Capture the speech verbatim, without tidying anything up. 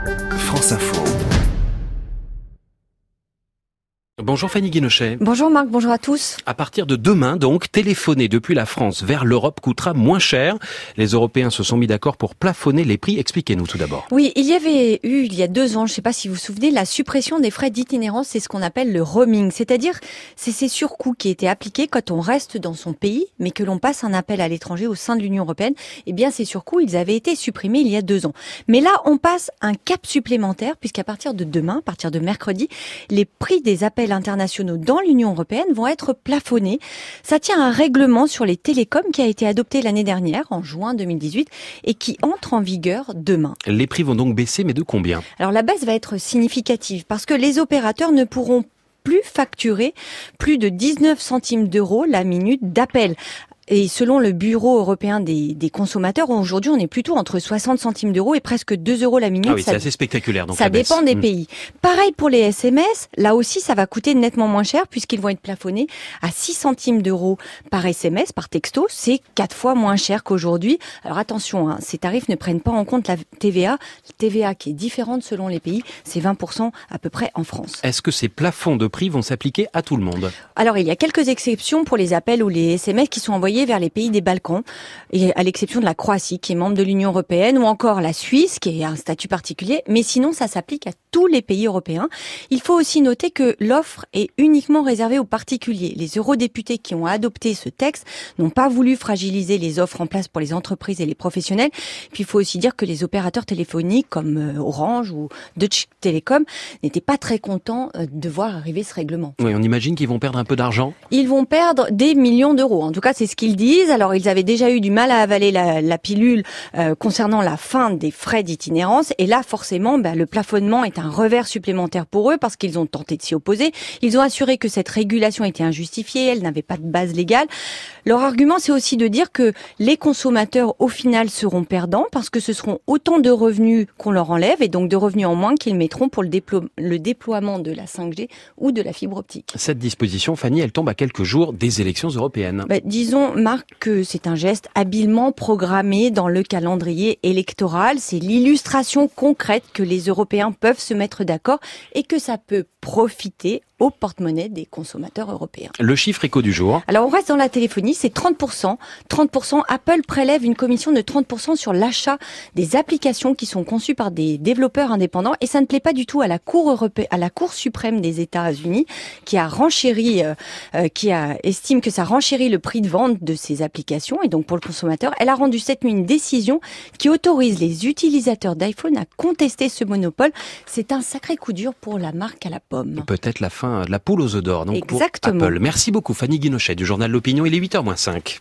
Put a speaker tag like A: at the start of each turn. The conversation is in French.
A: France Info.
B: Bonjour Fanny Guinochet.
C: Bonjour Marc, bonjour à tous.
B: À partir de demain, donc, téléphoner depuis la France vers l'Europe coûtera moins cher. Les Européens se sont mis d'accord pour plafonner les prix. Expliquez-nous tout d'abord.
C: Oui, il y avait eu, il y a deux ans, je ne sais pas si vous vous souvenez, la suppression des frais d'itinérance, c'est ce qu'on appelle le roaming. C'est-à-dire, c'est ces surcoûts qui étaient appliqués quand on reste dans son pays, mais que l'on passe un appel à l'étranger au sein de l'Union européenne. Eh bien, ces surcoûts, ils avaient été supprimés il y a deux ans. Mais là, on passe un cap supplémentaire, puisqu'à partir de demain, à partir de mercredi, les prix des appels internationaux dans l'Union européenne vont être plafonnés. Ça tient à un règlement sur les télécoms qui a été adopté l'année dernière, en juin deux mille dix-huit, et qui entre en vigueur demain.
B: Les prix vont donc baisser, mais de combien ?
C: Alors la baisse va être significative, parce que les opérateurs ne pourront plus facturer plus de dix-neuf centimes d'euros la minute d'appel. Et selon le Bureau européen des, des consommateurs, aujourd'hui, on est plutôt entre soixante centimes d'euros et presque deux euros la minute.
B: Ah oui, ça, c'est assez spectaculaire. Donc
C: ça dépend des
B: mmh.
C: pays. Pareil pour les S M S. Là aussi, ça va coûter nettement moins cher puisqu'ils vont être plafonnés à six centimes d'euros par S M S, par texto. C'est quatre fois moins cher qu'aujourd'hui. Alors attention, hein, ces tarifs ne prennent pas en compte la T V A. La T V A qui est différente selon les pays, c'est vingt pour cent à peu près en France.
B: Est-ce que ces plafonds de prix vont s'appliquer à tout le monde ?
C: Alors, il y a quelques exceptions pour les appels ou les S M S qui sont envoyés vers les pays des Balkans, et à l'exception de la Croatie qui est membre de l'Union européenne, ou encore la Suisse qui a un statut particulier, mais sinon ça s'applique à tous les pays européens. Il faut aussi noter que l'offre est uniquement réservée aux particuliers. Les eurodéputés qui ont adopté ce texte n'ont pas voulu fragiliser les offres en place pour les entreprises et les professionnels. Puis il faut aussi dire que les opérateurs téléphoniques comme Orange ou Deutsche Telekom n'étaient pas très contents de voir arriver ce règlement.
B: Oui, on imagine qu'ils vont perdre un peu d'argent.
C: Ils vont perdre des millions d'euros. En tout cas, c'est ce qu'ils disent. Alors, ils avaient déjà eu du mal à avaler la, la pilule euh, concernant la fin des frais d'itinérance. Et là, forcément, bah, le plafonnement est un revers supplémentaire pour eux parce qu'ils ont tenté de s'y opposer. Ils ont assuré que cette régulation était injustifiée, elle n'avait pas de base légale. Leur argument, c'est aussi de dire que les consommateurs, au final, seront perdants parce que ce seront autant de revenus qu'on leur enlève et donc de revenus en moins qu'ils mettront pour le, déplo- le déploiement de la cinq G ou de la fibre optique.
B: Cette disposition, Fanny, elle tombe à quelques jours des élections européennes.
C: Bah, disons, Marc, que c'est un geste habilement programmé dans le calendrier électoral. C'est l'illustration concrète que les Européens peuvent se mettre d'accord et que ça peut profiter au porte-monnaie des consommateurs européens.
B: Le chiffre éco du jour.
C: Alors on reste dans la téléphonie, c'est trente pour cent. trente pour cent, Apple prélève une commission de trente pour cent sur l'achat des applications qui sont conçues par des développeurs indépendants et ça ne plaît pas du tout à la Cour européenne, à la Cour suprême des États-Unis qui a renchéri, euh, euh, qui a estime que ça renchérit le prix de vente de ces applications et donc pour le consommateur, elle a rendu cette nuit une décision qui autorise les utilisateurs d'iPhone à contester ce monopole. C'est un sacré coup dur pour la marque à la pomme.
B: Peut-être la fin de la poule aux œufs d'or, donc
C: Exactement.
B: pour Apple. Merci beaucoup Fanny Guinochet du journal L'Opinion, il est huit heures moins cinq.